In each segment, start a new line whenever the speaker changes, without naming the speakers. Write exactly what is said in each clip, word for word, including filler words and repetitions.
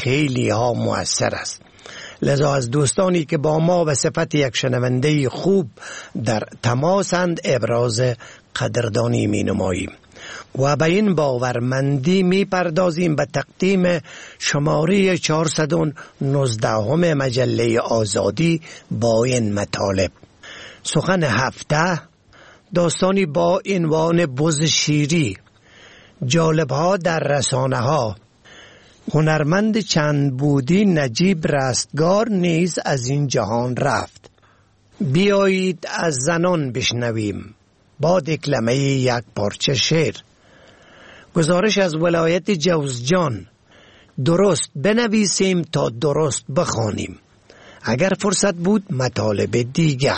خیلی ها مؤثر است. لذا از دوستانی که با ما به صفت یک شنونده خوب در تماسند ابراز قدردانی می نماییم و به این باورمندی می پردازیم به تقدیم شماره چهارصد و نوزده همه مجله آزادی با این مطالب. سخن هفته، داستانی با عنوان بز شیری، جالب‌ها در رسانه ها، هنرمند چند بودی نجیب رستگار نیز از این جهان رفت. بیایید از زنان بشنویم با دکلمه یک پارچه شعر. گزارش از ولایت جوزجان. درست بنویسیم تا درست بخوانیم. اگر فرصت بود مطالب دیگر.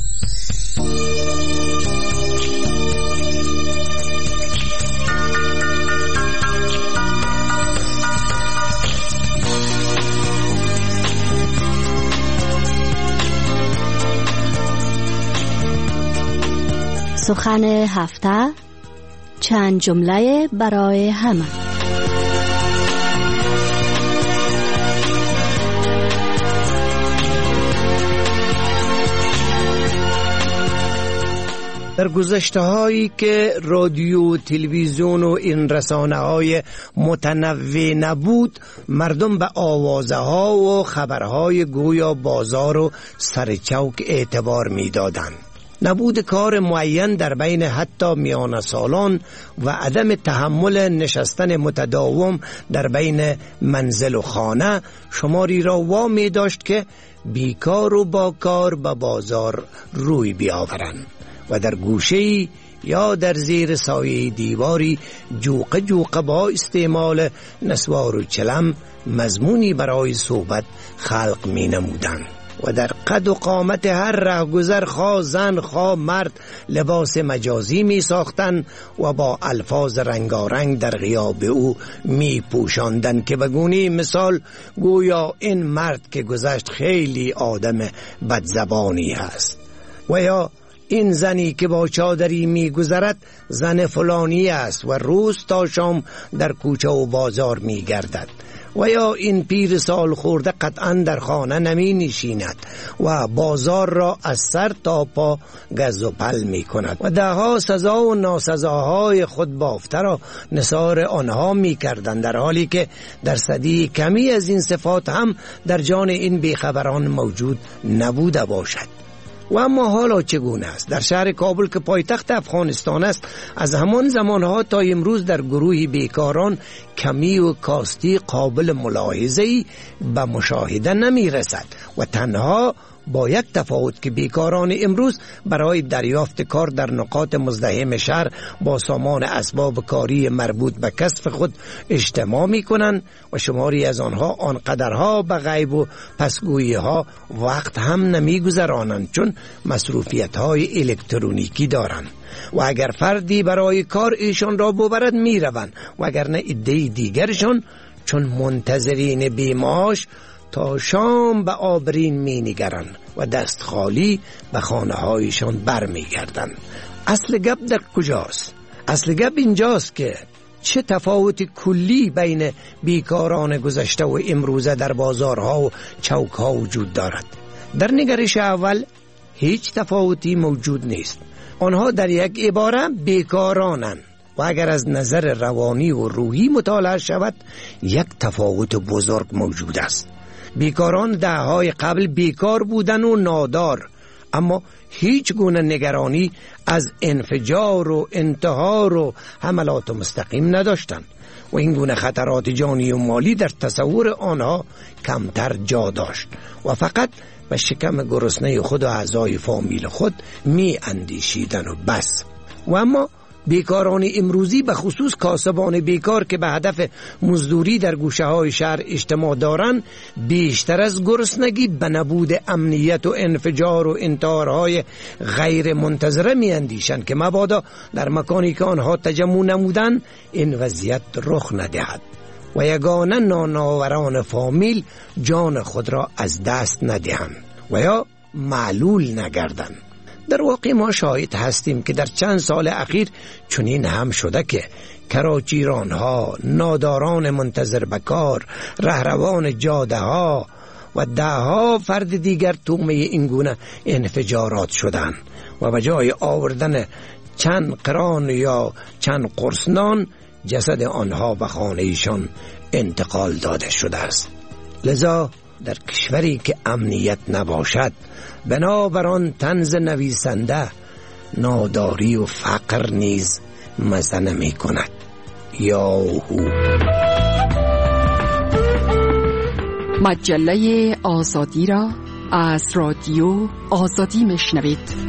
سخن هفته، چند جمله برای همه.
در گذشته هایی که رادیو، تلویزیون و این رسانه های متنوع نبود، مردم به آوازه ها و خبرهای گویا بازار و سرچوک اعتبار می دادن. نبود کار معین در بین حتی میان سالان و عدم تحمل نشستن متداوم در بین منزل و خانه شماری را وامی داشت که بیکار و با کار به بازار روی بیاورند و در گوشه‌ای یا در زیر سایه دیواری جوق جوق با استعمال نسوار و چلم مضمونی برای صحبت خلق می نمودند و در قد و قامت هر رهگذر خواه زن خواه مرد لباس مجازی می ساختن و با الفاظ رنگارنگ در غیاب او می پوشاندن که بگونی مثال گویا این مرد که گذشت خیلی آدم بدزبانی هست، و یا این زنی که با چادری می گذرد زن فلانی است و روز تا شام در کوچه و بازار می گردد، و یا این پیر سال خورده قطعا در خانه نمی نشیند و بازار را از سر تا پا گز و پل می کند و دهها سزا و ناسزاهای خود بافته را نثار آنها می کردند، در حالی که درصدی کمی از این صفات هم در جان این بیخبران موجود نبوده باشد. و اما حالا چگونه است؟ در شهر کابل که پایتخت افغانستان است، از همان زمانها تا امروز در گروهی بیکاران کمی و کاستی قابل ملاحظه‌ای به مشاهده نمی رسد و تنها با یک تفاوت که بیکاران امروز برای دریافت کار در نقاط مزدحم شهر با سامان اسباب کاری مربوط به کسب خود اجتماع می کنند و شماری از آنها آنقدرها به غیب و پسگویی ها وقت هم نمی گذرانند چون مصروفیت های الکترونیکی دارند و اگر فردی برای کار ایشان را ببرد می روند و اگر نه عده دیگرشان چون منتظرین بیماش تا شام به آبرین می نگرن و دست خالی به خانه هایشان بر می گردن. اصل گپ در کجاست؟ اصل گپ اینجاست که چه تفاوت کلی بین بیکاران گذشته و امروزه در بازارها و چوک ها وجود دارد. در نگرش اول هیچ تفاوتی موجود نیست. آنها در یک عباره بیکارانند و اگر از نظر روانی و روحی مطالعه شود یک تفاوت بزرگ موجود است. بیکاران دههای قبل بیکار بودن و نادار، اما هیچ گونه نگرانی از انفجار و انتحار و حملات مستقیم نداشتند و این گونه خطرات جانی و مالی در تصور آنها کمتر جا داشت و فقط به شکم گرسنه خود و اعضای فامیل خود می اندیشیدن و بس. و اما بیکاران امروزی به خصوص کاسبان بیکار که به هدف مزدوری در گوشه های شهر اجتماع دارند بیشتر از گرسنگی به نبود امنیت و انفجار و انتحارهای غیر منتظره می اندیشند که مبادا در مکانی که آنها تجمع نمودند این وضعیت رخ ندهد و یگانه نانآوران فامیل جان خود را از دست ندهند و یا معلول نگردند. در واقع ما شاهد هستیم که در چند سال اخیر چنین هم شده که کراچیران ها، ناداران منتظر بکار، رهروان جاده ها و ده ها فرد دیگر تومه این گونه انفجارات شدند و به جای آوردن چند قران یا چند قرص نان، جسد آنها به خانه ایشان انتقال داده شده است. لذا در کشوری که امنیت نباشد، بنابر آن طنز نویسنده، ناداری و فقر نیز مزه نمی کند. یاهو.
مجله آزادی را از رادیو آزادی میشنوید.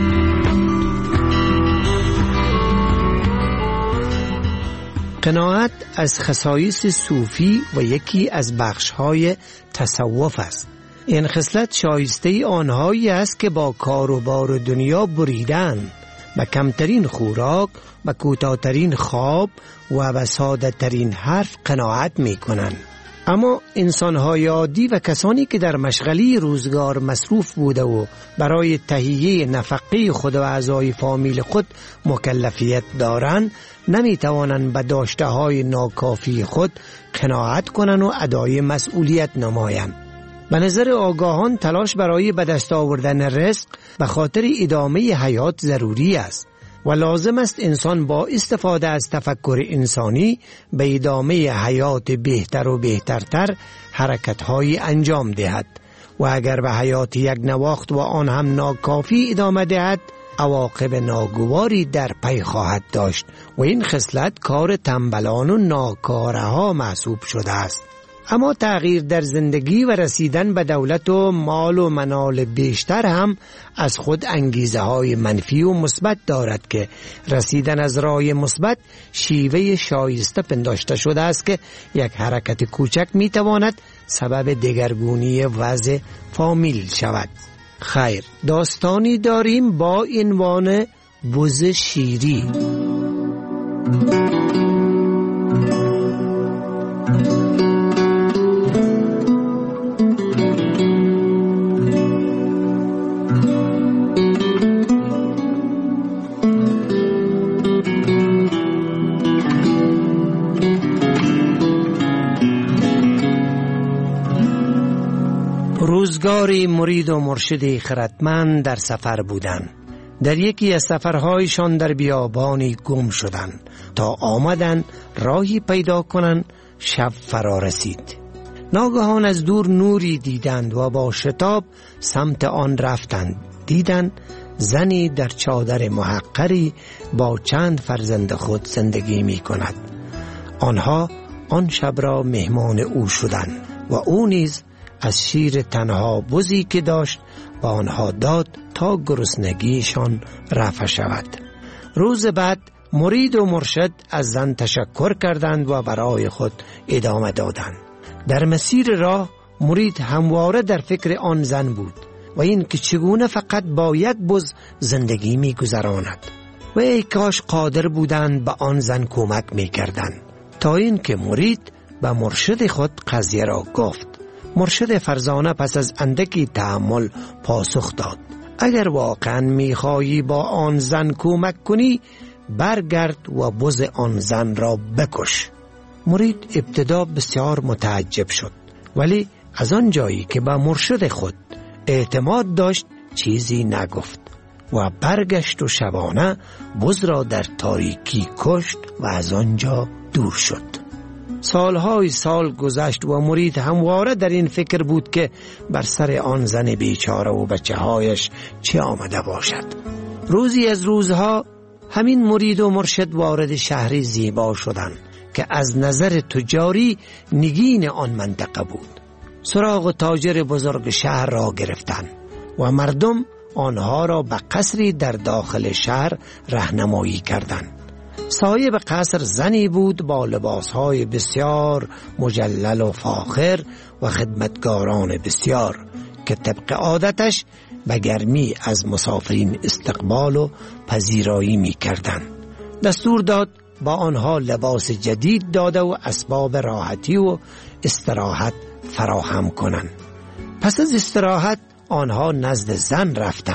قناعت از خصایص صوفی و یکی از بخش‌های تصوف است. این خصلت شایسته آنهایی است که با کار و بار دنیا بریدن، به کمترین خوراک، به کوتاه‌ترین خواب و به ساده‌ترین حرف قناعت می‌کنند. اما انسان‌های عادی و کسانی که در مشغله روزگار مصروف بوده و برای تهیه نفقه خود و اعضای فامیل خود مکلفیت دارند، نمی‌توانند به داشته‌های ناکافی خود قناعت کنند و ادای مسئولیت نمایند. به نظر آگاهان تلاش برای به دست آوردن رزق به خاطر ادامه حیات ضروری است و لازم است انسان با استفاده از تفکر انسانی به ادامه حیات بهتر و بهترتر حرکت‌های انجام دهد و اگر به حیات یک نواخت و آن هم ناکافی ادامه دهد، عواقب ناگواری در پی خواهد داشت و این خصلت کار تنبلان و ناکارها محسوب شده است. اما تغییر در زندگی و رسیدن به دولت و مال و منال بیشتر هم از خود انگیزه های منفی و مثبت دارد که رسیدن از راه مثبت شیوه شایسته پنداشته شده است که یک حرکت کوچک می تواند سبب دگرگونی وضع فامیل شود. خیر، داستانی داریم با عنوان بز شیری. روزگاری مرید و مرشد خردمند در سفر بودند. در یکی از سفرهایشان در بیابانی گم شدند تا آمدند راهی پیدا کنند. شب فرا رسید. ناگهان از دور نوری دیدند و با شتاب سمت آن رفتند. دیدند زنی در چادر محقری با چند فرزند خود زندگی می کند. آنها آن شب را مهمان او شدند و او نیز از شیر تنها بزی که داشت با آنها داد تا گرسنگیشان رفع شود. روز بعد مرید و مرشد از زن تشکر کردند و برای خود ادامه دادند. در مسیر راه مرید همواره در فکر آن زن بود و این که چگونه فقط با یک بز زندگی می گذراند و ای کاش قادر بودند به آن زن کمک می کردند. تا این که مرید به مرشد خود قضیه را گفت. مرشد فرزانه پس از اندکی تأمل پاسخ داد: اگر واقعا میخواهی با آن زن کمک کنی، برگرد و بز آن زن را بکش. مرید ابتدا بسیار متعجب شد، ولی از آن جایی که به مرشد خود اعتماد داشت چیزی نگفت و برگشت و شبانه بز را در تاریکی کشت و از آنجا دور شد. سالهای سال گذشت و مرید همواره در این فکر بود که بر سر آن زن بیچاره و بچه هایش چه آمده باشد. روزی از روزها همین مرید و مرشد وارد شهری زیبا شدند که از نظر تجاری نگین آن منطقه بود. سراغ تاجر بزرگ شهر را گرفتند و مردم آنها را به قصری در داخل شهر راهنمایی کردند. صاحب قصر زنی بود با لباسهای بسیار مجلل و فاخر و خدمتگاران بسیار که طبق عادتش به گرمی از مسافرین استقبال و پذیرایی می کردند. دستور داد با آنها لباس جدید داده و اسباب راحتی و استراحت فراهم کنند. پس از استراحت آنها نزد زن رفتند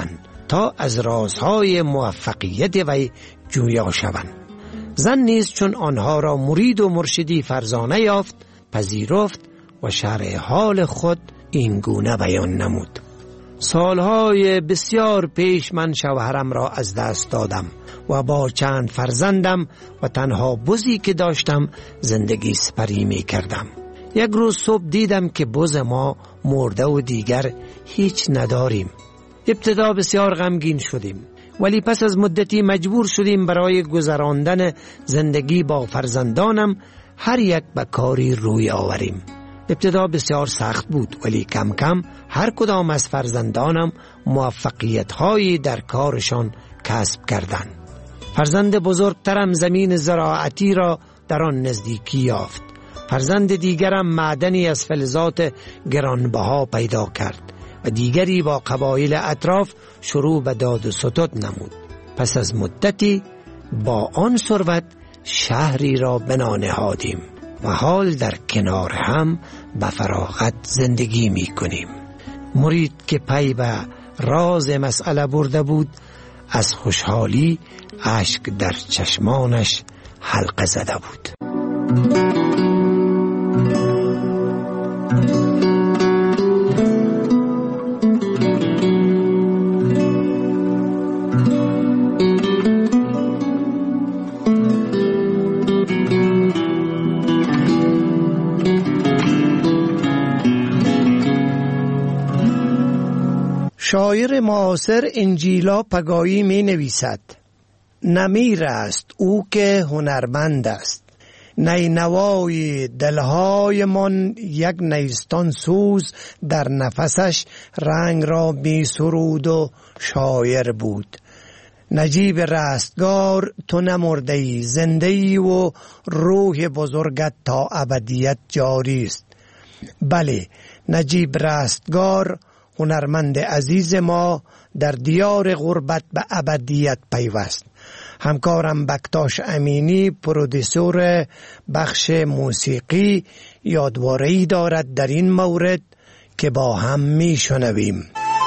تا از رازهای موفقیت وی جویا شوند. زن نیز چون آنها را مرید و مرشدی فرزانه یافت، پذیرفت و شرح حال خود این گونه بیان نمود: سالهای بسیار پیش من شوهرم را از دست دادم و با چند فرزندم و تنها بزی که داشتم زندگی سپری می کردم. یک روز صبح دیدم که بز ما مرده و دیگر هیچ نداریم. ابتدا بسیار غمگین شدیم، ولی پس از مدتی مجبور شدیم برای گذراندن زندگی با فرزندانم هر یک به کاری روی آوریم. ابتدا بسیار سخت بود، ولی کم کم هر کدام از فرزندانم موفقیت هایی در کارشان کسب کردند. فرزند بزرگترم زمین زراعتی را در آن نزدیکی یافت. فرزند دیگرم معدنی از فلزات گرانبها پیدا کرد و دیگری با قبایل اطراف شروع به داد و ستد نمود. پس از مدتی با آن ثروت شهری را بنا نهادیم و حال در کنار هم به فراغت زندگی می کنیم. مرید که پی به راز مسئله برده بود، از خوشحالی اشک در چشمانش حلقه زده بود. شاعر معاصر انجیلا پگایی می نویسد: نمیر است او که هنرمند است، نینوای دلهای من یک نیستان سوز، در نفسش رنگ را می سرود و شاعر بود. نجیب رستگار تو نمرده ای، زنده ای و روح بزرگت تا ابدیت جاری است. بله، نجیب رستگار هنرمند عزیز ما در دیار غربت به ابدیت پیوست. همکارم بکتاش امینی پرودیسور بخش موسیقی یادواره‌ای دارد در این مورد که با هم می شنویم.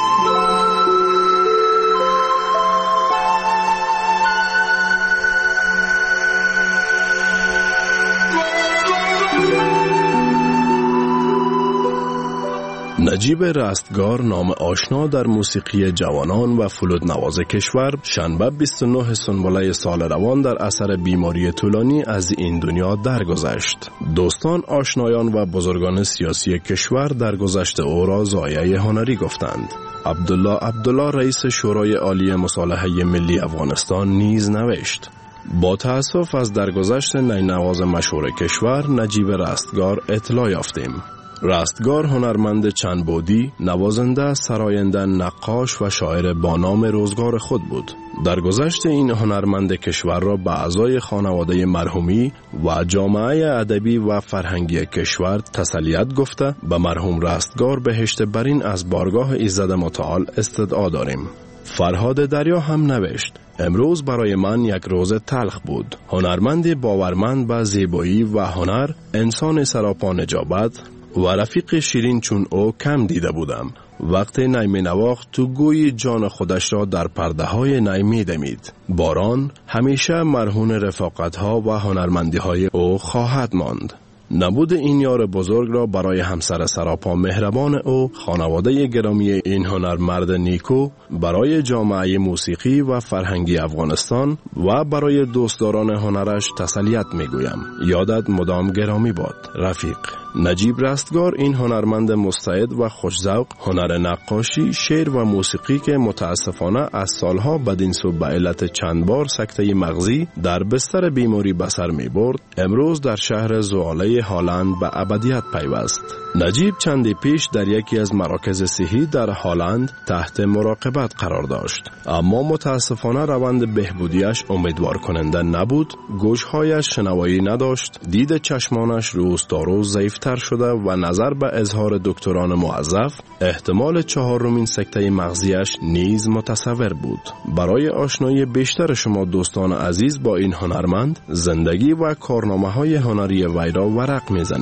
نجیب رستگار نام آشنا در موسیقی جوانان و فلوت نواز کشور شنبه بیست و نه سنبله سال روان در اثر بیماری طولانی از این دنیا درگذشت. دوستان، آشنایان و بزرگان سیاسی کشور درگذشت او را ضایعه هنری گفتند. عبدالله عبدالله رئیس شورای عالی مصالحه ملی افغانستان نیز نوشت: با تأسف از درگذشت نینواز مشهور کشور نجیب رستگار اطلاع یافتیم. رستگار هنرمند چند بعدی، نوازنده، سراینده، نقاش و شاعر با نام روزگار خود بود. درگذشت این هنرمند کشور را به اعضای خانواده مرحومی و جامعه ادبی و فرهنگی کشور تسلیت گفته به مرحوم رستگار بهشت برین از بارگاه ایزد متعال استدعا داریم. فرهاد دریا هم نوشت: امروز برای من یک روز تلخ بود. هنرمند باورمند به زیبایی و هنر، انسان سراپا نجابت و رفیق شیرین چون او کم دیده بودم. وقتی نی می نواخت تو گوی جان خودش را در پرده های نی می دمید. باران همیشه مرهون رفاقت ها و هنرمندی های او خواهد ماند. نبود این یار بزرگ را برای همسر سراپا مهربان او، خانواده گرامی این هنرمرد نیکو، برای جامعه موسیقی و فرهنگی افغانستان و برای دوستداران هنرش تسلیت می گویم. یادت مدام گرامی باد رفیق. نجیب رستگار این هنرمند مستعد و خوش‌ذوق، هنر نقاشی، شعر و موسیقی که متاسفانه از سالها بدین سو به علت چند بار سکته مغزی در بستر بیماری به سر می برد، امروز در شهر زواله هالند به ابدیت پیوست. نجیب چندی پیش در یکی از مراکز صحی در هالند تحت مراقبت قرار داشت، اما متاسفانه روند بهبودیش امیدوار کننده نبود. گوشهایش شنوایی نداشت، دید چشمانش روز تا روز ضعیفتر شده و نظر به اظهار دکتران موظف احتمال چهارمین سکته مغزیش نیز متصور بود. برای آشنایی بیشتر شما دوستان عزیز با این هنرمند، زندگی و کارنامه های هنری وی را ورق میزنیم.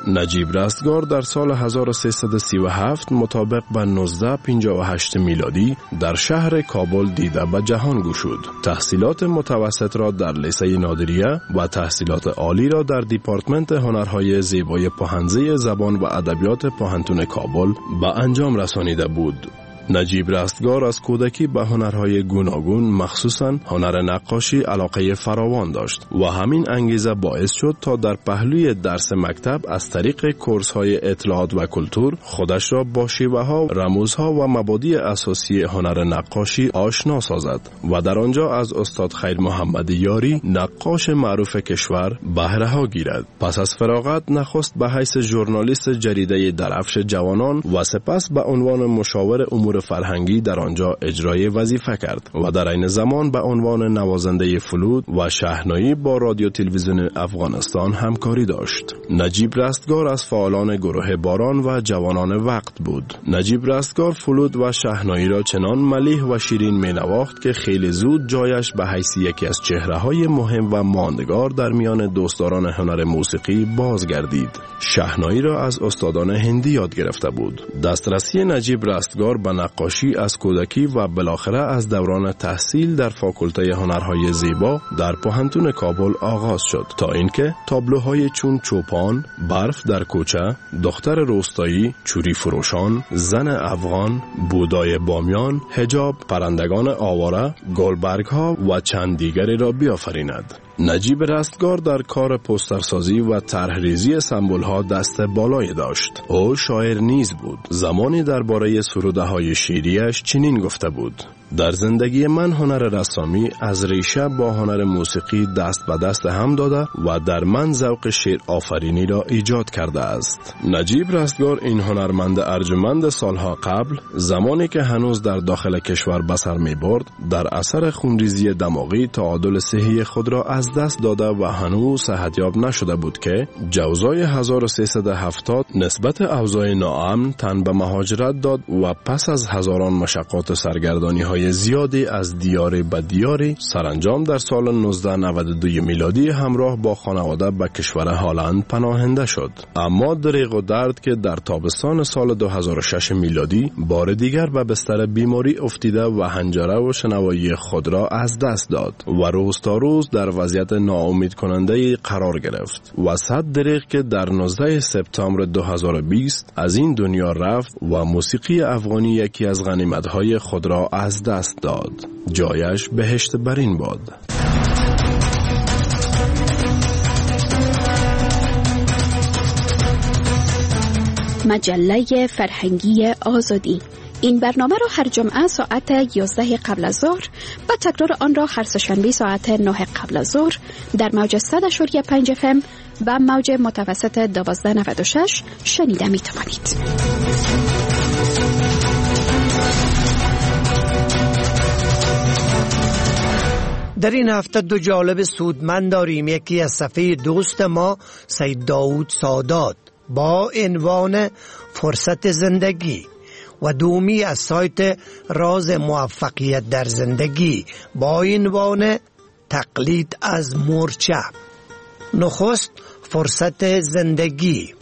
نجیب رستگار در سال هزار و سیصد و سی و هفت مطابق به نوزده پنجاه و هشت میلادی در شهر کابل دیده به جهان گشود. تحصیلات متوسط را در لیسه نادریه و تحصیلات عالی را در دیپارتمنت هنرهای زیبای پهنزه زبان و ادبیات پوهنتون کابل به انجام رسانیده بود. نجیب رستگار از کودکی به هنرهای گوناگون مخصوصاً هنر نقاشی علاقه فراوان داشت و همین انگیزه باعث شد تا در پهلوی درس مکتب از طریق کورس‌های اطلاعات و کلتور خودش را با شیوه‌ها، رموزها و مبادی اساسی هنر نقاشی آشنا سازد و در آنجا از استاد خیر محمد یاری نقاش معروف کشور بهره‌ها گیرد. پس از فراغت نخست به حیث ژورنالیست جریده درفش جوانان و سپس به عنوان مشاور امور فرهنگی در آنجا اجرای وظیفه کرد و در عین زمان به عنوان نوازنده فلوت و شحنایی با رادیو تلویزیون افغانستان همکاری داشت. نجیب رستگار از فعالان گروه باران و جوانان وقت بود. نجیب رستگار فلوت و شحنایی را چنان ملیح و شیرین می نواخت که خیلی زود جایش به حیث یکی از چهره‌های مهم و ماندگار در میان دوستداران هنر موسیقی بازگردید. شحنایی را از استادان هندی یاد گرفته بود. دسترسی نجیب رستگار به نقاشی از کودکی و بالاخره از دوران تحصیل در فاکولته هنرهای زیبا در پوهنتون کابل آغاز شد تا اینکه تابلوهای چون چوپان، برف در کوچه، دختر روستایی، چوری فروشان، زن افغان، بودای بامیان، حجاب، پرندگان آواره، گلبرگ ها و چند دیگری را بیافریند. نجیب رستگار در کار پوسترسازی و طرحریزی سمبل ها دست بالای داشت. او شاعر نیز بود. زمانی درباره سروده های شیریش چنین گفته بود: در زندگی من هنر رسامی از ریشه با هنر موسیقی دست به دست هم داده و در من ذوق شعر آفرینی را ایجاد کرده است. نجیب رستگار این هنرمند ارجمند سالها قبل، زمانی که هنوز در داخل کشور به سر می برد، در اثر خونریزی دماغی تعادل صحی خود را از دست داده و هنوز صحتیاب نشده بود که جوزای هزار و سیصد و هفتاد نسبت اوضاع ناامن تن به مهاجرت داد و پس از هزاران مشقات و سرگردانی های زیادی از دیاری به دیاری سرانجام در سال نوزده نود و دو میلادی همراه با خانواده به کشور هلند پناهنده شد. اما دریغ و درد که در تابستان سال دو هزار و شش میلادی بار دیگر به بستر بیماری افتیده و حنجره و شنوایی خود را از دست داد و روز تا روز در وضعیت ناامید کننده قرار گرفت و صد دریغ که در نوزده سپتامبر دو هزار و بیست از این دنیا رفت و موسیقی افغانی یکی از غنیمت‌های خود را از دست داد. جایش بهشت برین باد.
مجله فرهنگی آزادی. این برنامه را هر جمعه ساعت یازده قبل از ظهر و تکرار آن را هر سه‌شنبه ساعت نه قبل از ظهر در موج صد و پنج اف ام و موج متوسط دوازده نود و شش شنیده می توانید.
در این هفته دو جالب سودمند داریم. یکی از صفحه دوست ما سید داود سادات با عنوان فرصت زندگی و دومی از سایت راز موفقیت در زندگی با عنوان تقلید از مورچه. نخست فرصت زندگی.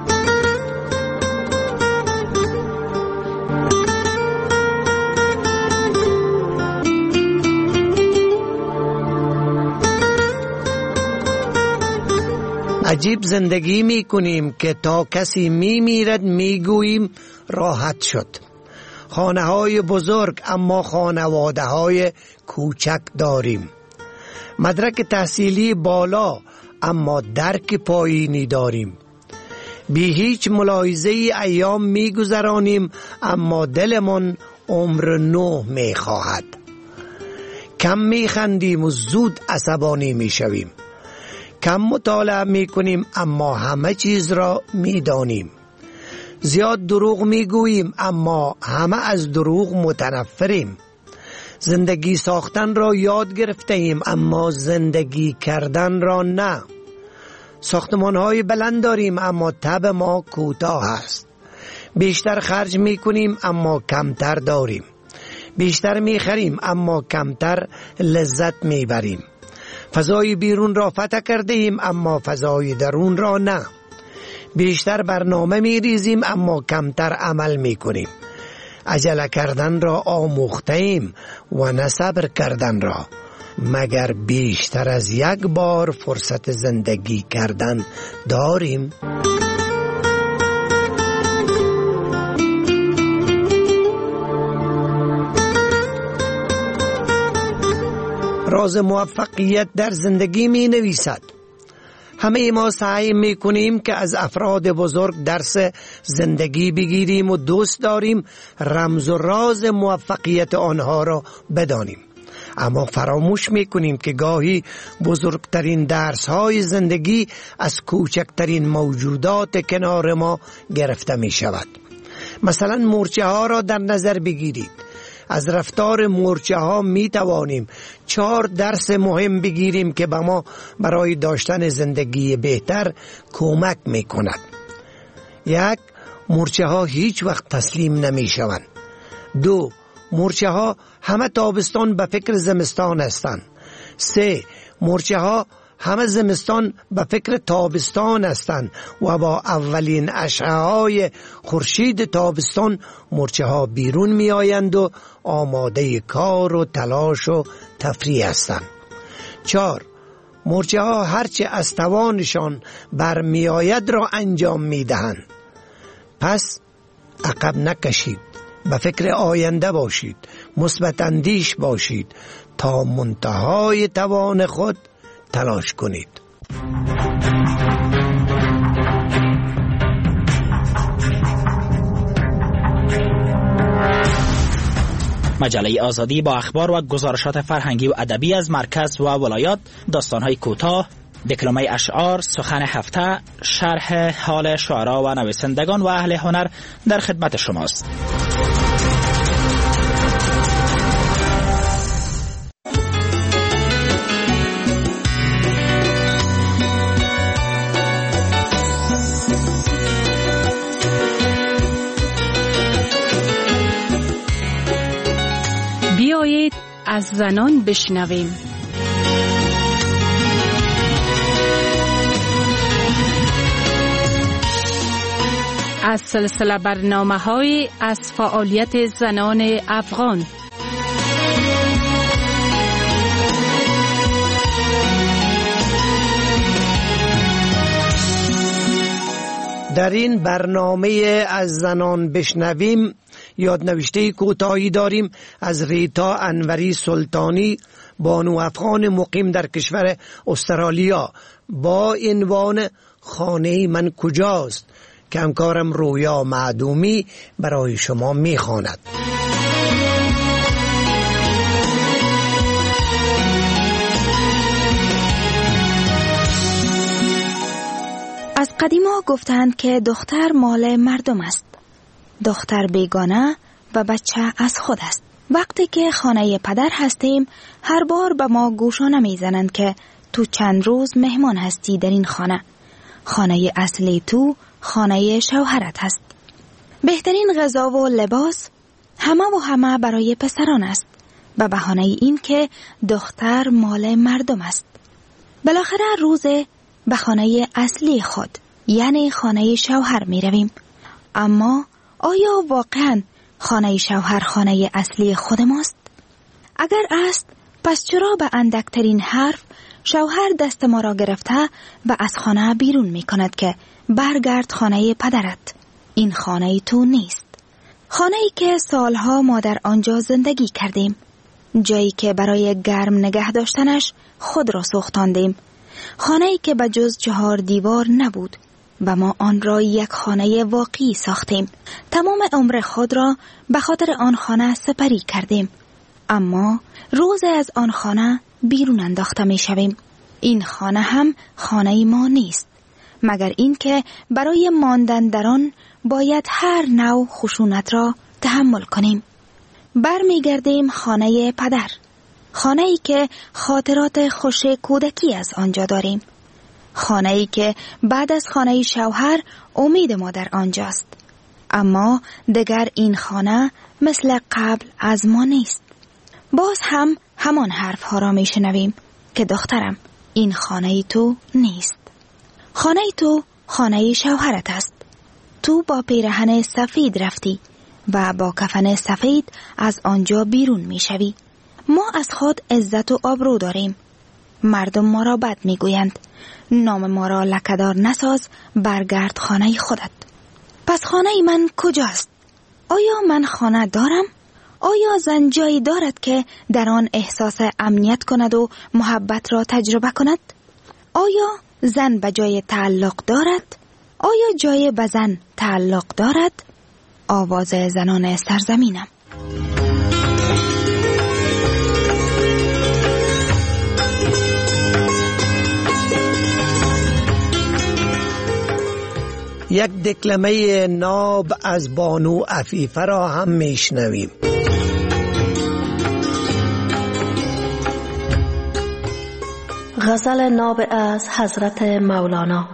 عجیب زندگی می کنیم که تا کسی می میرد می گوییم راحت شد. خانه های بزرگ اما خانواده های کوچک داریم. مدرک تحصیلی بالا اما درک پایینی داریم. بی هیچ ملاحظه ایام می گذرانیم اما دلمون عمر نو می خواهد. کم می خندیم و زود عصبانی می شویم. کم مطالعه می کنیم اما همه چیز را می دانیم. زیاد دروغ می گوییم اما همه از دروغ متنفریم. زندگی ساختن را یاد گرفته ایم اما زندگی کردن را نه. ساختمان های بلند داریم اما تب ما کوتاه است. بیشتر خرج می کنیم اما کمتر داریم. بیشتر می خریم اما کمتر لذت می بریم. فضای بیرون را فتح کرده ایم اما فضای درون را نه. بیشتر برنامه می ریزیم اما کمتر عمل می کنیم. عجله کردن را آموختیم و نه صبر کردن را. مگر بیشتر از یک بار فرصت زندگی کردن داریم؟ راز موفقیت در زندگی می نویسد. همه ما سعی می کنیم که از افراد بزرگ درس زندگی بگیریم و دوست داریم رمز و راز موفقیت آنها را بدانیم. اما فراموش می کنیم که گاهی بزرگترین درس های زندگی از کوچکترین موجودات کنار ما گرفته می شود. مثلا مورچه ها را در نظر بگیرید. از رفتار مورچه ها می توانیم چهار درس مهم بگیریم که به ما برای داشتن زندگی بهتر کمک می کند. یک، مورچه ها هیچ وقت تسلیم نمی شوند. دو، مورچه ها همه تابستان به فکر زمستان هستند. سه، مورچه ها همه زمستان به فکر تابستان هستند و با اولین اشعه های خورشید تابستان مورچه ها بیرون می آیند و آماده کار و تلاش و تفریح هستند. چهار، مورچه ها هرچه از توانشان برمی آید را انجام می دهند. پس عقب نکشید، به فکر آینده باشید، مثبت اندیش باشید تا منتهای توان خود تلاش کنید.
مجله آزادی با اخبار و گزارشات فرهنگی و ادبی از مرکز و ولایات، داستان‌های کوتاه، دکلمه اشعار، سخن هفته، شرح حال شعرا و نویسندگان و اهل هنر در خدمت شماست.
بیایید از زنان بشنویم. از سلسله برنامه‌های از فعالیت زنان افغان.
در این برنامه از زنان بشنویم یادنوشته کوتاهی داریم از ریتا انوری سلطانی، بانو افغان مقیم در کشور استرالیا، با عنوان خانه من کجاست که همکارم رویا معدومی برای شما میخواند.
از قدیما گفتند که دختر مال مردم است. دختر بیگانه و بچه از خود است. وقتی که خانه پدر هستیم هر بار به ما گوشانه میزنند که تو چند روز مهمان هستی در این خانه. خانه اصلی تو خانه شوهرت است. بهترین غذا و لباس همه و همه برای پسران است به بهانه این که دختر مال مردم است. بالاخره روز به خانه اصلی خود یعنی خانه شوهر می رویم. اما آیا واقعا خانه شوهر خانه اصلی خود ماست؟ اگر است پس چرا به اندکترین حرف شوهر دست ما را گرفته و از خانه بیرون می کند که برگرد خانه پدرت؟ این خانه تو نیست. خانه ای که سالها ما در آنجا زندگی کردیم، جایی که برای گرم نگه داشتنش خود را سوختاندیم، خانه ای که به جز چهار دیوار نبود و ما آن را یک خانه واقعی ساختیم. تمام عمر خود را به خاطر آن خانه سپری کردیم، اما روز از آن خانه بیرون انداخته می شویم. این خانه هم خانه ما نیست، مگر اینکه برای ماندن در آن باید هر نوع خشونت را تحمل کنیم. برمی گردیم خانه پدر، خانه ای که خاطرات خوش کودکی از آنجا داریم، خانه ای که بعد از خانه شوهر امید ما در آنجاست. اما دیگر این خانه مثل قبل از ما نیست. باز هم همان حرف ها را می شنویم که دخترم این خانه تو نیست. خانه تو خانه شوهرت است. تو با پیرهن سفید رفتی و با کفن سفید از آنجا بیرون می شوی. ما از خود عزت و آبرو داریم. مردم ما را بد می گویند. نام ما را لکه‌دار نساز، برگرد خانه خودت. پس خانه من کجاست؟ آیا من خانه دارم؟ آیا زن جایی دارد که در آن احساس امنیت کند و محبت را تجربه کند؟ آیا زن به جای تعلق دارد؟ آیا جای به زن تعلق دارد؟ آواز زنان سرزمینم.
یک دکلمه ناب از بانو عفیفه را هم میشنویم.
غزل ناب از حضرت مولانا.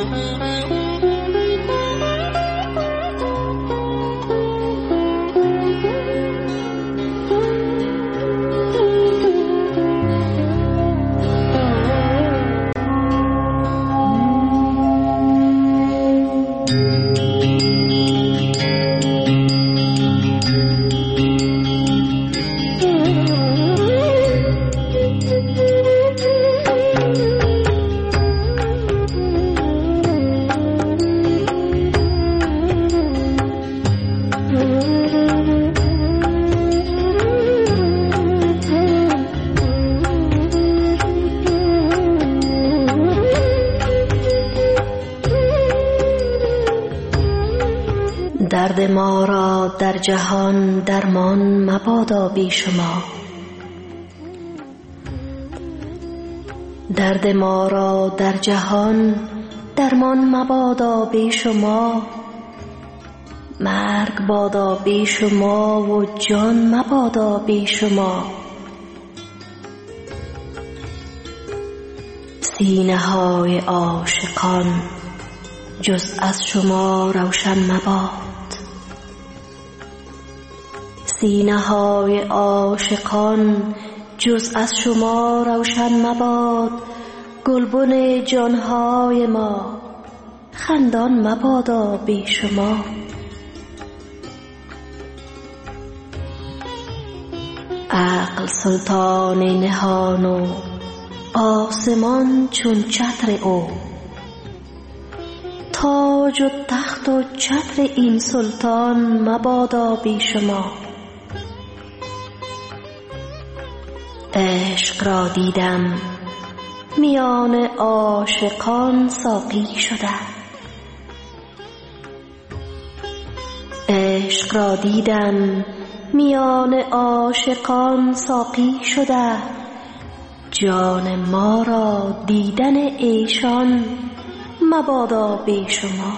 درد ما را در جهان درمان مبادا بی شما. درد ما را در جهان درمان مبادا بی شما. مرگ بادا بی شما و جان مبادا بی شما. سینه های عاشقان جز از شما روشن مباد. سینه های عاشقان جز از شما روشن مباد. گلبن جانهای ما خندان مبادا بی شما. عقل سلطان نهان و آسمان چون چتر او. تاج و تخت و چتر این سلطان مبادا بی شما. عشق را دیدم میان عاشقان ساقی شده. عشق را دیدم میان عاشقان ساقی شده. جان ما را دیدن ایشان مبادا بی شما.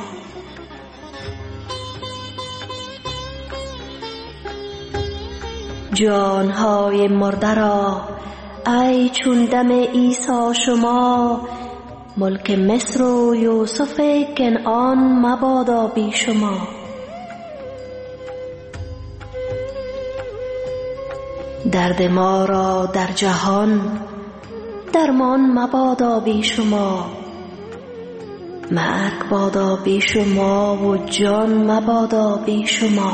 جانهای مرده را ای چون دم عیسی شما. ملک مصر و یوسف کنعان مبادا بی شما. درد ما را در جهان درمان مبادا بی شما. مرگ بادا بی شما و جان مبادا بی شما.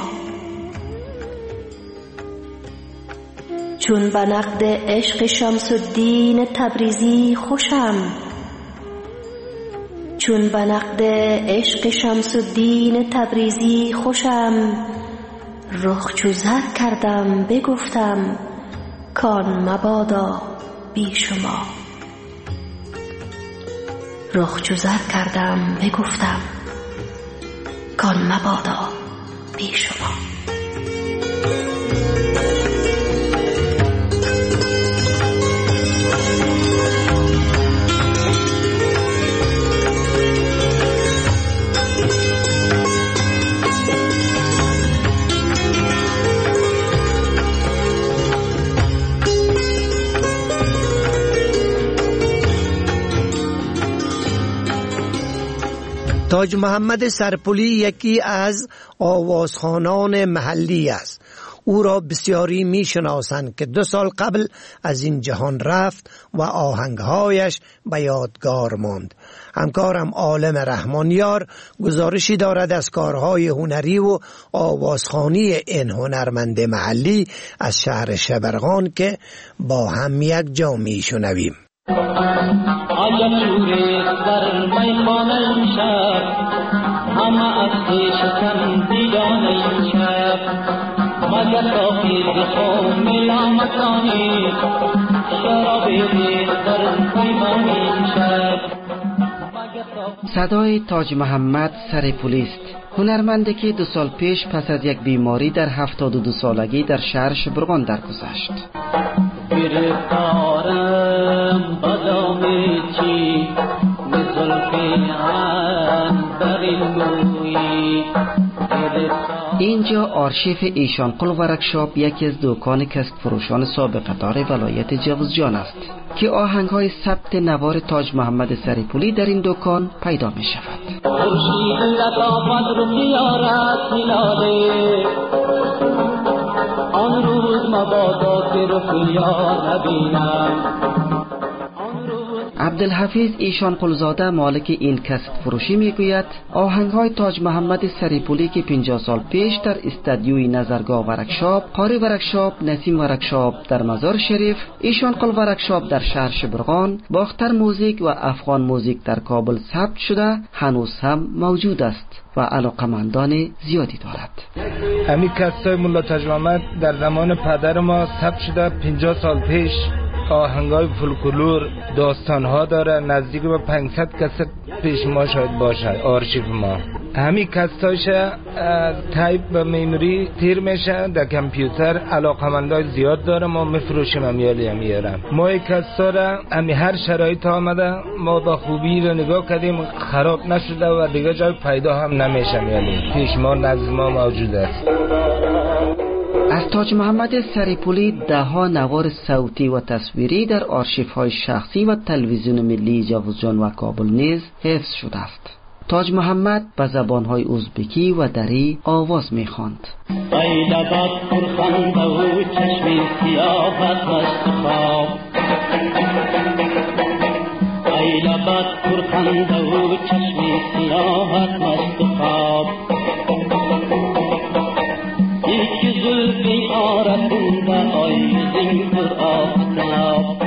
چون به نقد عشق شمس الدین تبریزی خوشم. چون به نقد عشق شمس الدین تبریزی خوشم. رخ چو زر کردم بگفتم کان مبادا بی شما. رخ چو زر کردم بگفتم کان مبادا بی شما.
تاج محمد سرپلی یکی از آوازخوانان محلی است. او را بسیاری می شناسند که دو سال قبل از این جهان رفت و آهنگهایش به یادگار ماند. همکارم عالم رحمانیار گزارشی دارد از کارهای هنری و آوازخوانی این هنرمند محلی از شهر شبرغان که با هم یک جا می شنویم.
آیا شوری در میخانه شب همه از شکم دیدانه شب مگر راقی بخون ملامتانی شرابی در میخانه شب.
صدای تاج محمد سریپولی است، هنرمندی که دو سال پیش پس از یک بیماری در هفتاد و دو سالگی در شهر شبرغان درگذشت.
گرفتارم بدامی چی بزلفی هم برینگویی.
اینجا آرشیف ایشان قل ورکشاپ یکی از دکان کسب فروشان سابق دار ولایت جوزجان است که آهنگ های ثبت نوار تاج محمد سریپولی در این دکان پیدا می شود.
خورشید لطافت رو بیارد هلاله آن روز مبادا که رو خیال نبینم.
عبدالحفیظ ایشان قلزاده مالک این کسب فروشی میگوید آهنگ های تاج محمد سریپولی که پنجاه سال پیش در استادیوی نظرگاه ورکشاپ، قاری ورکشاپ، نسیم ورکشاپ در مزار شریف، ایشان قل ورکشاپ در شهر شبرغان، باختر موزیک و افغان موزیک در کابل ثبت شده هنوز هم موجود است و علاقمندان زیادی دارد.
همین کسای مولا تاج محمد در زمان پدر ما ثبت شده پنجاه سال پیش. آهنگای فولکلور داستانها داره، نزدیک به پانصد کست پیش ما شاید باشه آرشیف ما. همین کستاش تایپ به میموری تیر میشه در کامپیوتر، علاقمندای زیاد داره، ما میفروشیم امیالی میارم. ما یک کستا را امی هر شرایط آمده ما با خوبی رو نگاه کردیم خراب نشده و دیگه جای پیدا هم نمیشه میالی پیش ما نزد ما موجود است.
از تاج محمد سریپولی ده ها نوار صوتی و تصویری در آرشیف های شخصی و تلویزیون ملی جوزجان و کابل نیز حفظ شده است. تاج محمد به زبان های ازبکی و دری آواز می خواند.
ای لبت پرخنده و چشم سیاهت مست خواب، ای لبت پرخنده و چشم سیاهت مست خواب، یک زلفی آرزنده آیزین پر آفتاب.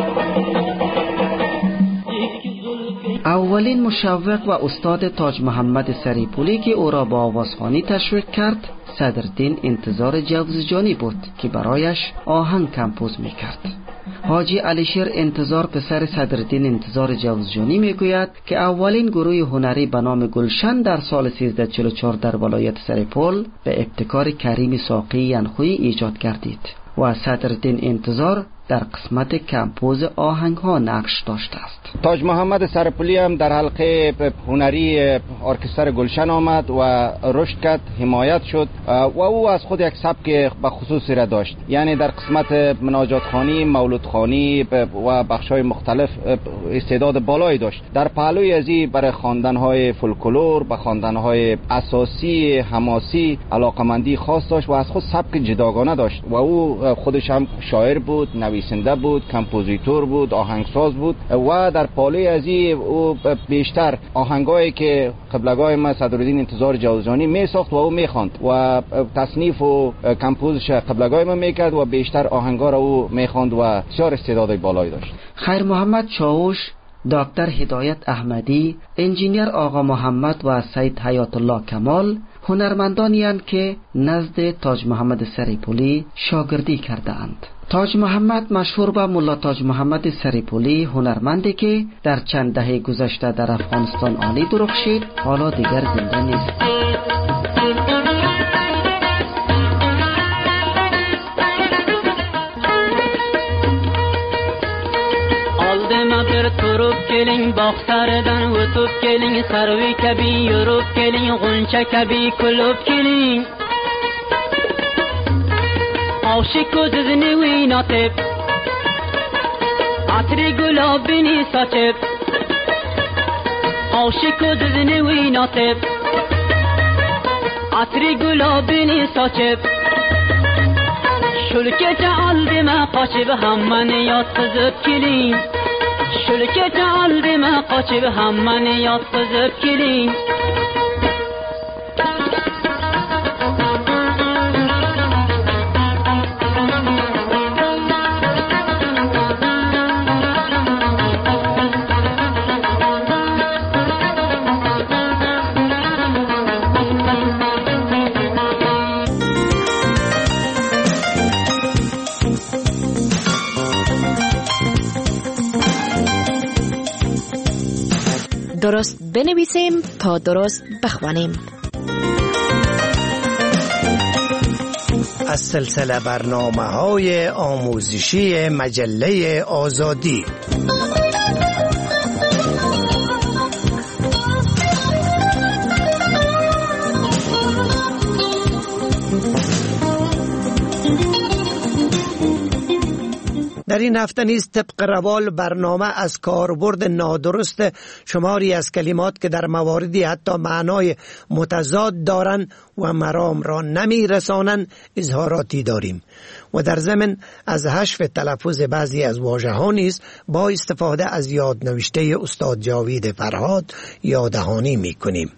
اولین مشوق و استاد تاج محمد سریپولی که او را با آوازخوانی تشویق کرد صدرالدین انتظار جوزجانی بود که برایش آهنگ کمپوز میکرد. حاجی علیشیر انتظار پسر صدرالدین انتظار جوزجانی میگوید که اولین گروه هنری به نام گلشن در سال سیزده چهل و چهار در ولایت سریپول به ابتکار کریم ساقی ینخویی ایجاد گردید و صدرالدین انتظار در قسمت کمپوز آهنگ ها نقش داشته است.
تاج محمد سریپولی هم در حلقه هنری ارکستر گلشن آمد و رشد کرد، حمایت شد و او از خود یک سبک به خصوصی را داشت، یعنی در قسمت مناجات خوانی، مولود خوانی و بخش‌های مختلف استعداد بالایی داشت. در پهلوی ازی برای خواندن‌های فولکلور، به خواندن‌های اساسی حماسی علاقمندی خاص داشت و از خود سبک جداگانه داشت و او خودش هم شاعر بود، نویسنده بود، کمپوزیتور بود، آهنگساز بود و در پاله ازی او بیشتر آهنگایی که قبلگاه ما صدرالدین انتظار جوزجانی می ساخت و او می خواند و تصنیف و کمپوزش قبلگاه ما میکرد و بیشتر آهنگا را او می خواند و بسیار استعداد بالایی داشت.
خیر محمد چاوش، دکتر هدایت احمدی، انجینیر آقا محمد و سید حیات الله کمال هنرمندانی اند که نزد تاج محمد سریپولی شاگردی کرده اند. تاج محمد مشهور به مولا تاج محمد سریپولی، هنرمندی که در چند دهه گذشته در افغانستان عالی درخشید، حالا دیگر زنده نیست.
bir turib keling bog'saridan o'tib keling sarvi kabi yurib keling g'uncha kabi kulib keling oshi ko'zini o'ynatib atri gulobini sochib oshi ko'zini o'ynatib atri gulobini sochib شلکت قلبم قاچب همه نیاد قذب کلیم شلکت قلبم قاچب همه نیاد قذب کلیم
درست بنویسیم تا درست بخوانیم.
از سلسله برنامه‌های آموزشی مجله آزادی. در این هفته نیز طبق روال برنامه از کاربرد نادرست شماری از کلمات که در مواردی حتی معنای متضاد دارند و مرام را نمی رسانند اظهاراتی داریم و در ضمن از حذف تلفظ بعضی از واژه‌ها نیز با استفاده از یادنوشته استاد جاوید فرهاد یاددهانی می کنیم.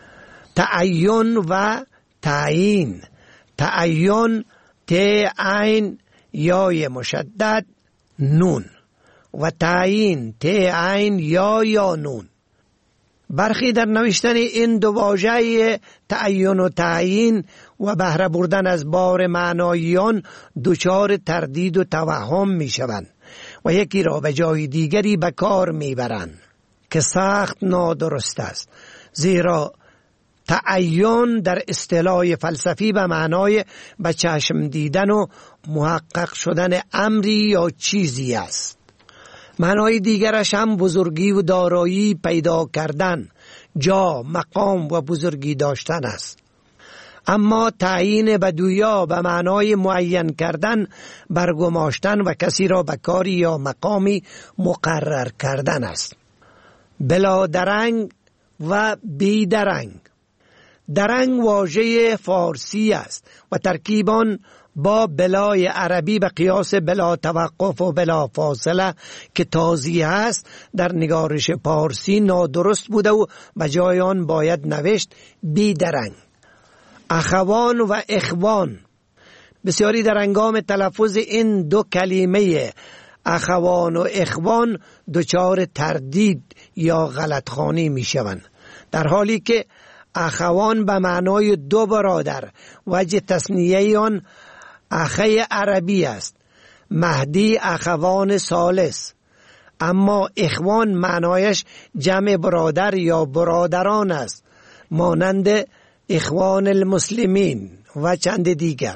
تعین و تعیین. تعین ت عین یای مشدد نون و تعیین ت عین یا یا نون. برخی در نوشتن این دو واژه تعین و تعیین و بهره بردن از بار معناییان دچار تردید و توهم می شوند و یکی را به جای دیگری به کار می برند که سخت نادرست است، زیرا تعین در اصطلاح فلسفی به معنای به چشم دیدن و محقق شدن امری یا چیزی است. معنای دیگرش هم بزرگی و دارایی پیدا کردن، جا، مقام و بزرگی داشتن است. اما تعیین بدویا به معنای معین کردن، برگماشتن و کسی را به کاری یا مقامی مقرر کردن است. بلا درنگ و بی درنگ. درنگ واژه فارسی است و ترکیبان با بلای عربی به قیاس بلا توقف و بلا فاصله که تازی است در نگارش پارسی نادرست بوده و به جای آن باید نوشت بی درنگ. اخوان و اخوان. بسیاری در هنگام تلفظ این دو کلمه اخوان و اخوان دچار تردید یا غلطخوانی می شوند، در حالی که اخوان به معنای دو برادر، وجه تثنیه آن اخی عربی است، مهدی اخوان ثالث. اما اخوان معنایش جمع برادر یا برادران است، مانند اخوان المسلمین و چند دیگر.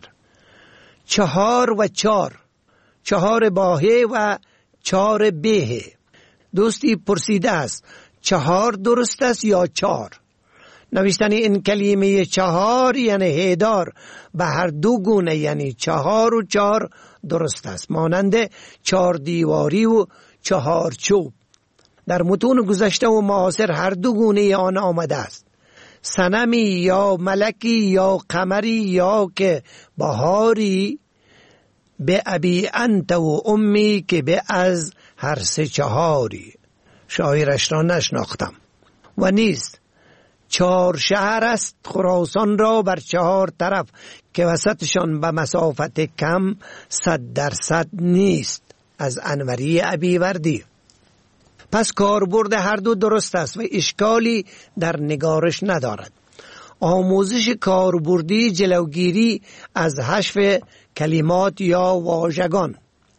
چهار و چار، چهار باهه و چار به. دوستی پرسیده است چهار درست است یا چار؟ نوشتن این کلمه چهار یعنی هیدار به هر دو گونه یعنی چهار و چار درست است، مانند چهار دیواری و چهار چوب. در متون گذشته و معاصر هر دو گونه آن آمده است. صنمی یا ملکی یا قمری یا که بهاری، به ابی انت و امی که به از هر سه چهاری. شاعرش را نشناختم. و نیست چهار شهر است خراسان را بر چهار طرف که وسطشان به مسافت کم صد درصد نیست. از انوری ابیوردی. پس کاربرد هر دو درست است و اشکالی در نگارش ندارد. آموزش کاربردی جلوگیری از حذف کلمات یا واژگان.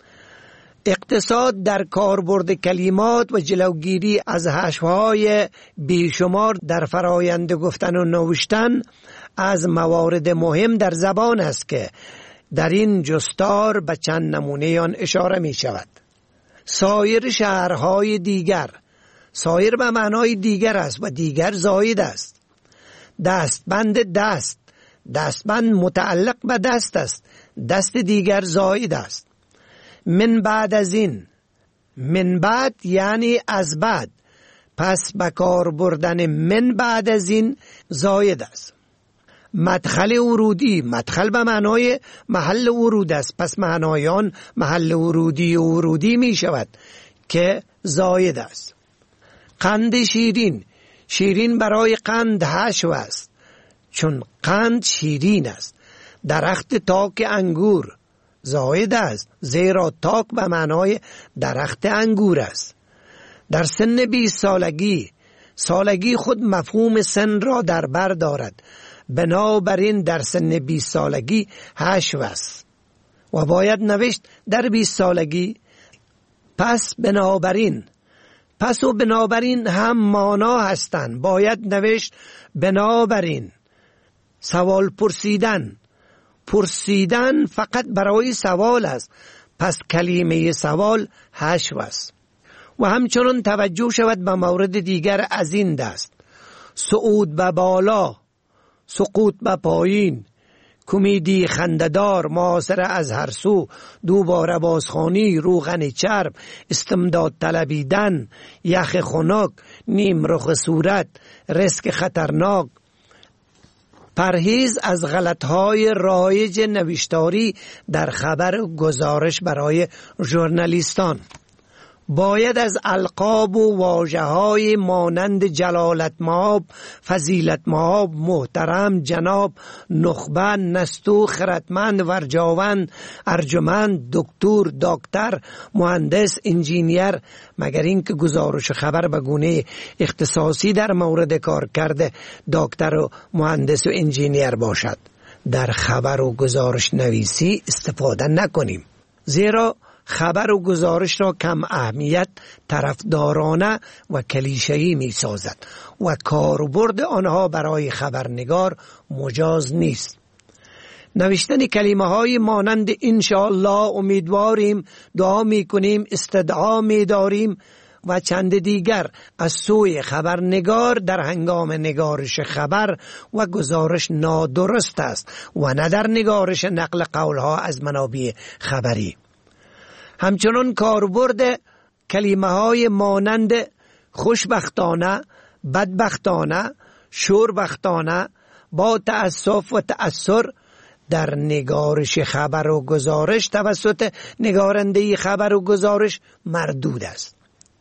اقتصاد در کاربرد کلمات و جلوگیری از حذف‌های بیشمار در فرایند گفتن و نوشتن از موارد مهم در زبان است که در این جستار به چند نمونه آن اشاره می شود. سایر شهرهای دیگر. سایر به معنای دیگر است و دیگر زاید است. دستبند دست. دستبند متعلق به دست است، دست دیگر زاید است. من بعد از این. من بعد یعنی از بعد، پس به کار بردن من بعد از این زاید است. مدخل ورودی، مدخل به معنای محل ورود است، پس معنایان محل ورودی و ورودی می شود که زاید است. قند شیرین، شیرین برای قند حشو است چون قند شیرین است. درخت تاک انگور زاید است زیرا تاک به معنای درخت انگور است. در سن بیست سالگی، سالگی خود مفهوم سن را در بر دارد، بنابراین در سن بیست سالگی حشو است و باید نوشت در بیست سالگی. پس بنابراین، پس و بنابراین هم مانا هستند، باید نوشت بنابراین. سوال پرسیدن، پرسیدن فقط برای سوال است، پس کلمه سوال حشو است. و همچنان توجه شود به مورد دیگر از این دست: صعود به بالا، سقوط به پایین، کمدی خنده‌دار، معاصره از هر سو، دوباره بازخوانی، روغن چرب، استمداد طلبیدن، یخ خنک، نیم رخ صورت، ریسک خطرناک. پرهیز از غلطهای رایج نوشتاری در خبر گزارش برای ژورنالیستان. باید از القاب و واژه‌های مانند جلالت مآب، فضیلت مآب، محترم، جناب، نخبه، نستو، خردمند، ورجاوند، ارجمند، دکتر، دکتر، مهندس، انجینیر، مگر اینکه گزارش خبر به گونه اختصاصی در مورد کار کرده دکتر و مهندس و انجینیر باشد، در خبر و گزارش نویسی استفاده نکنیم، زیرا خبر و گزارش را کم اهمیت، طرفدارانه و کلیشه‌ای می سازد و کاربرد آنها برای خبرنگار مجاز نیست. نوشتن کلمه های مانند انشاءالله، امیدواریم، دعا می کنیم، استدعا می داریم و چند دیگر از سوی خبرنگار در هنگام نگارش خبر و گزارش نادرست است و نه در نگارش نقل قولها از منابع خبری. همچنان کاربرد کلمه های مانند خوشبختانه، بدبختانه، شوربختانه، با تأسف و تأثر در نگارش خبر و گزارش توسط نگارنده خبر و گزارش مردود است.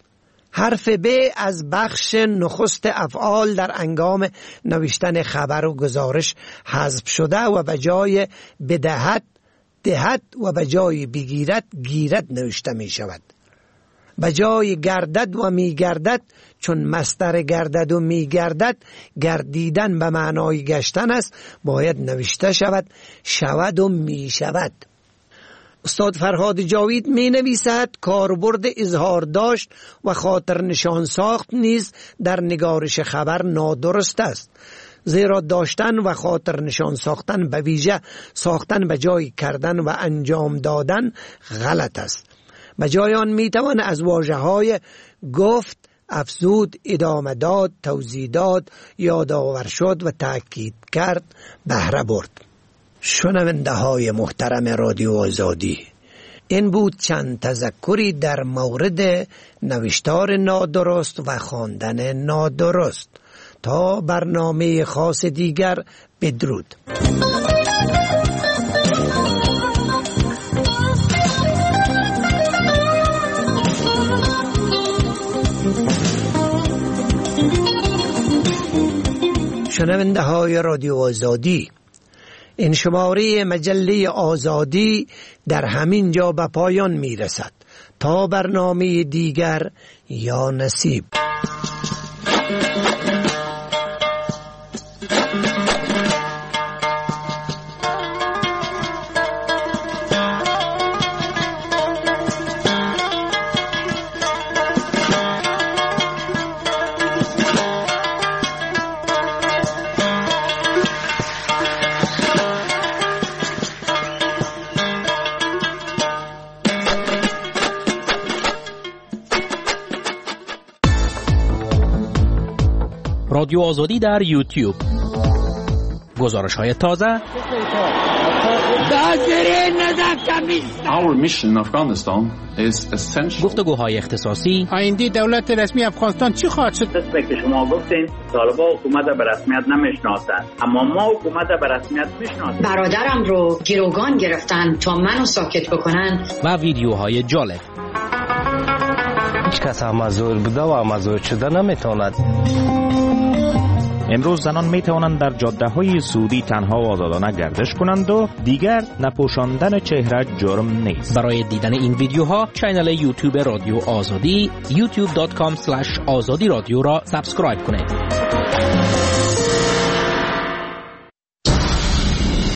حرف ب از بخش نخست افعال در هنگام نوشتن خبر و گزارش حذف شده و به جای بدهد دهد و به جای بگیرد گیرد نوشته می شود. به جای گردد و می گردد، چون مصدر گردد و می گردد گردیدن به معنای گشتن است، باید نوشته شود شود و می شود. استاد فرهاد جاوید می نویسد کاربرد اظهار داشت و خاطر نشان ساخت نیز در نگارش خبر نادرست است، زیرا داشتن و خاطر نشان ساختن به ویژه ساختن به جای کردن و انجام دادن غلط است. به جای آن می توان از واژه‌های گفت، افزود، ادامه داد، توضیح داد، یادآور شد و تأکید کرد بهره برد. شنونده های محترم رادیو آزادی، این بود چند تذکری در مورد نوشتار نادرست و خواندن نادرست. تا برنامه خاص دیگر، بدرود. شنونده های رادیو آزادی، این شماره مجله آزادی در همین جا به پایان می رسد. تا برنامه دیگر، یا نصیب.
رادیو آزادی در یوتیوب. گزارش‌های تازه،
Our mission in Afghanistan is essential.
گفتگوهای اختصاصی،
آینده دولت رسمی افغانستان چی خواهد شد؟
دست که شما گفتین طالبان حکومت به رسمیت نمیشناسند، اما ما حکومت به رسمیت میشناسیم.
برادرم رو گروگان گرفتن تا منو ساکت بکنن.
و ویدیوهای جالب.
هیچ کس مزور بوده و مزور شده نمیتواند.
امروز زنان می توانند در جاده های سعودی تنها و آزادانه گردش کنند و دیگر نپوشاندن چهره جرم نیست.
برای دیدن این ویدیوها کانال یوتیوب رادیو آزادی یوتیوب دات کام اسلش آزادی رادیو را سابسکرایب کنید.